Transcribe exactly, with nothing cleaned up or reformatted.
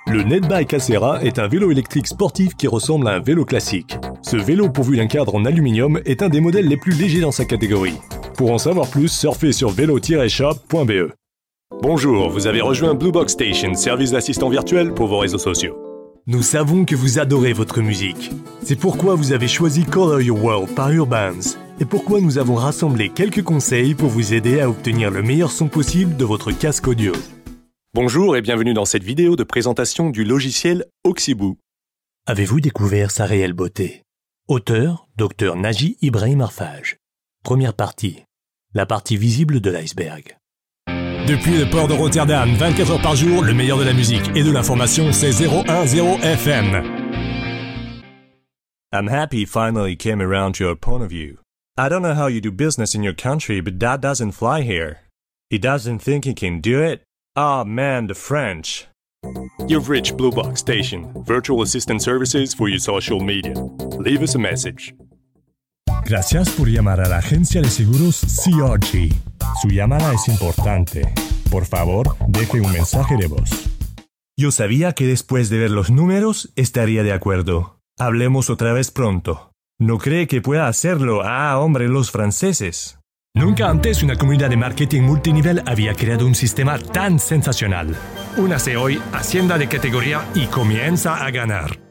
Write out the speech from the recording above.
Le Netbike Acera est un vélo électrique sportif qui ressemble à un vélo classique. Ce vélo pourvu d'un cadre en aluminium est un des modèles les plus légers dans sa catégorie. Pour en savoir plus, surfez sur vélo tiret shop point b e. Bonjour, vous avez rejoint Blue Box Station, service d'assistant virtuel pour vos réseaux sociaux. Nous savons que vous adorez votre musique. C'est pourquoi vous avez choisi Color Your World par Urbans et pourquoi nous avons rassemblé quelques conseils pour vous aider à obtenir le meilleur son possible de votre casque audio. Bonjour et bienvenue dans cette vidéo de présentation du logiciel Oxyboo. Avez-vous découvert sa réelle beauté? Auteur, Docteur Naji Ibrahim Arfaj. Première partie. La partie visible de l'iceberg. Depuis le port de Rotterdam, vingt-quatre heures par jour, le meilleur de la musique et de l'information, c'est zéro un zéro F M. I'm happy it finally came around to your point of view. I don't know how you do business in your country, but that doesn't fly here. He doesn't think he can do it? Ah, man, the French. You've reached Blue Box Station, virtual assistant services for your social media. Leave us a message. Gracias por llamar a la agencia de seguros C R G. Su llamada es importante. Por favor, deje un mensaje de voz. Yo sabía que después de ver los números estaría de acuerdo. Hablemos otra vez pronto. ¿No cree que pueda hacerlo? Ah, hombre, los franceses. Nunca antes una comunidad de marketing multinivel había creado un sistema tan sensacional. Únase hoy, Hacienda de categoría y comienza a ganar.